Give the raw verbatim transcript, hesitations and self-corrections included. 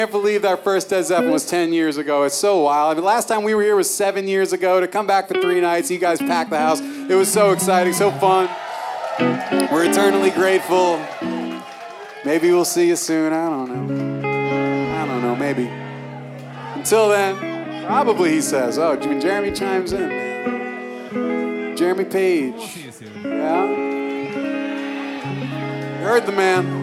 I can't believe our first Led Zeppelin was ten years ago. It's so wild. I mean, last time we were here was seven years ago. To come back for three nights, you guys packed the house. It was so exciting, so fun. We're eternally grateful. Maybe we'll see you soon. I don't know. I don't know, maybe. Until then, probably, he says. Oh, when Jeremy chimes in, man. Jeremy Page. We'll see you soon. Yeah? You heard the man.